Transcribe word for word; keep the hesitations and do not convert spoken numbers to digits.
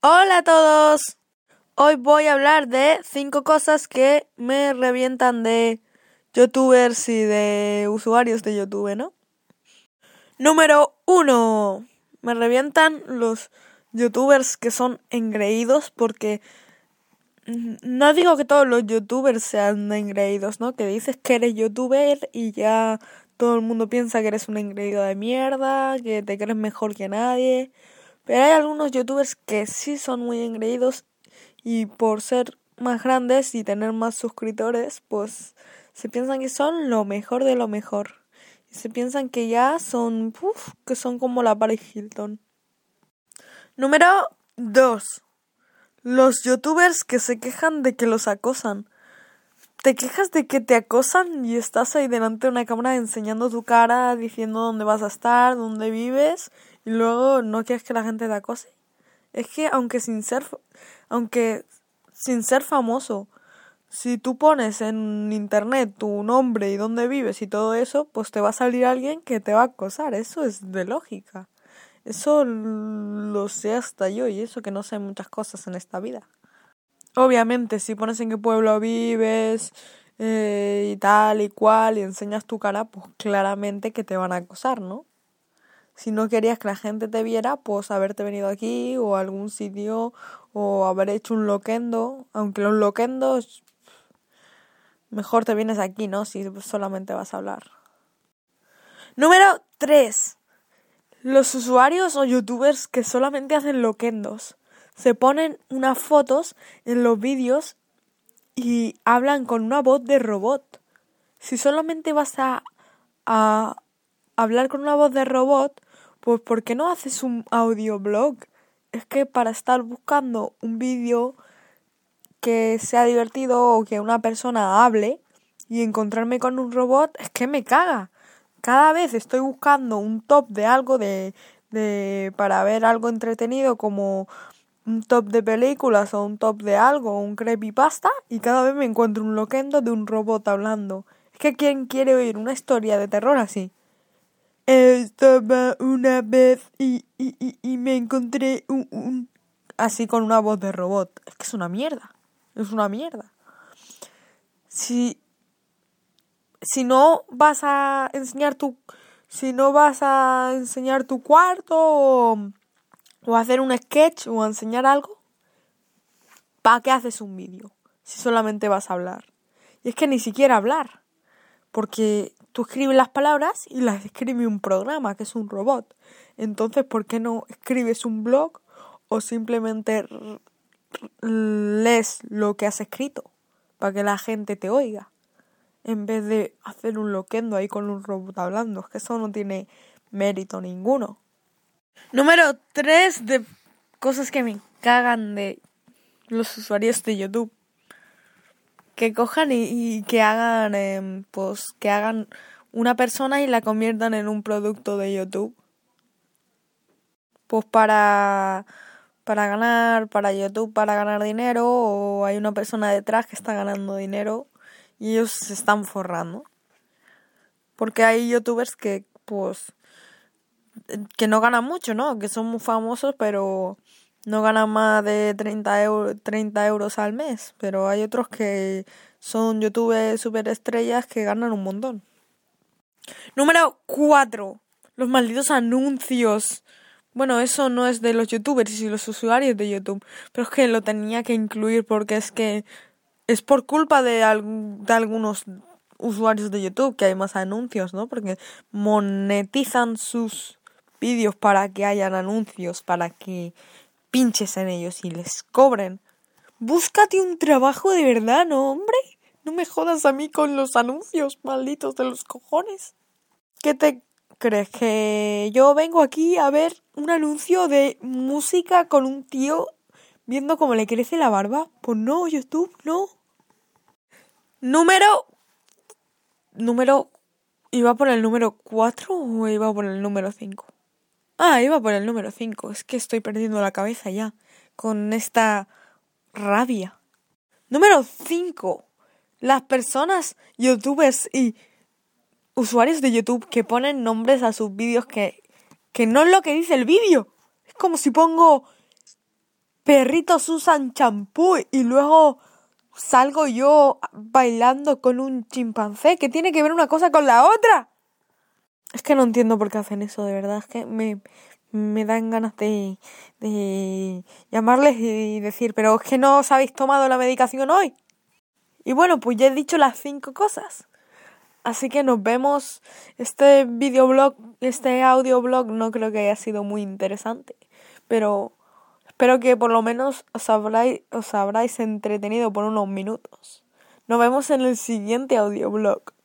Hola a todos, hoy voy a hablar de cinco cosas que me revientan de youtubers y de usuarios de YouTube, ¿no? Número uno, me revientan los youtubers que son engreídos porque no digo que todos los youtubers sean engreídos, ¿no? Que dices que eres youtuber y ya todo el mundo piensa que eres un engreído de mierda, que te crees mejor que nadie. Pero hay algunos youtubers que sí son muy engreídos y por ser más grandes y tener más suscriptores, pues se piensan que son lo mejor de lo mejor. Y se piensan que ya son, uf, que son como la Paris Hilton. Número dos. Los youtubers que se quejan de que los acosan. Te quejas de que te acosan y estás ahí delante de una cámara enseñando tu cara, diciendo dónde vas a estar, dónde vives, y luego no quieres que la gente te acose. Es que aunque sin ser, aunque sin ser famoso, si tú pones en internet tu nombre y dónde vives y todo eso, pues te va a salir alguien que te va a acosar. Eso es de lógica. Eso lo sé hasta yo, y eso que no sé muchas cosas en esta vida. Obviamente, si pones en qué pueblo vives eh, y tal y cual y enseñas tu cara, pues claramente que te van a acosar, ¿no? Si no querías que la gente te viera, pues haberte venido aquí o a algún sitio o haber hecho un loquendo. Aunque los loquendos, mejor te vienes aquí, ¿no? Si solamente vas a hablar. Número tres. Los usuarios o youtubers que solamente hacen loquendos. Se ponen unas fotos en los vídeos y hablan con una voz de robot. Si solamente vas a, a hablar con una voz de robot, pues ¿por qué no haces un audioblog? Es que para estar buscando un vídeo que sea divertido o que una persona hable y encontrarme con un robot, es que me caga. Cada vez estoy buscando un top de algo de, de para ver algo entretenido, como un top de películas o un top de algo, un creepypasta, y cada vez me encuentro un loquendo de un robot hablando. Es que ¿quién quiere oír una historia de terror así? Estaba una vez y, y, y, y me encontré un, un... así con una voz de robot. Es que es una mierda. Es una mierda. Si, si no vas a enseñar tu... Si no vas a enseñar tu cuarto o, o hacer un sketch o a enseñar algo, ¿para qué haces un vídeo? Si solamente vas a hablar. Y es que ni siquiera hablar. Porque tú escribes las palabras y las escribe un programa, que es un robot. Entonces, ¿por qué no escribes un blog o simplemente r- r- lees lo que has escrito para que la gente te oiga? En vez de hacer un loquendo ahí con un robot hablando. Es que eso no tiene mérito ninguno. Número tres de cosas que me cagan de los usuarios de YouTube. Que cojan y, y que hagan, eh, pues, que hagan una persona y la conviertan en un producto de YouTube. Pues para, para ganar, para YouTube, para ganar dinero, o hay una persona detrás que está ganando dinero y ellos se están forrando. Porque hay youtubers que, pues, que no ganan mucho, ¿no? Que son muy famosos, pero no ganan más de treinta euros al mes. Pero hay otros que son youtubers superestrellas que ganan un montón. Número cuatro. Los malditos anuncios. Bueno, eso no es de los youtubers y los usuarios de YouTube. Pero es que lo tenía que incluir porque es que es por culpa de, al- de algunos usuarios de YouTube que hay más anuncios, ¿no? Porque monetizan sus vídeos para que hayan anuncios, para que pinches en ellos y les cobren. Búscate un trabajo de verdad, ¿no, hombre? No me jodas a mí con los anuncios malditos de los cojones. ¿Qué te crees? ¿Que yo vengo aquí a ver un anuncio de música con un tío viendo cómo le crece la barba? Pues no, YouTube, no. Número... Número... ¿Iba por el número cuatro o iba por el número cinco? Ah, iba por el número cinco. Es que estoy perdiendo la cabeza ya con esta rabia. Número cinco. Las personas, youtubers y usuarios de YouTube que ponen nombres a sus vídeos que, que no es lo que dice el vídeo. Es como si pongo perritos usan champú y luego salgo yo bailando con un chimpancé. ¿Qué tiene que ver una cosa con la otra? Es que no entiendo por qué hacen eso, de verdad. Es que me, me dan ganas de, de llamarles y decir, pero es que no os habéis tomado la medicación hoy. Y bueno, pues ya he dicho las cinco cosas. Así que nos vemos. Este videoblog, este audioblog no creo que haya sido muy interesante. Pero espero que por lo menos os habráis, os habráis entretenido por unos minutos. Nos vemos en el siguiente audioblog.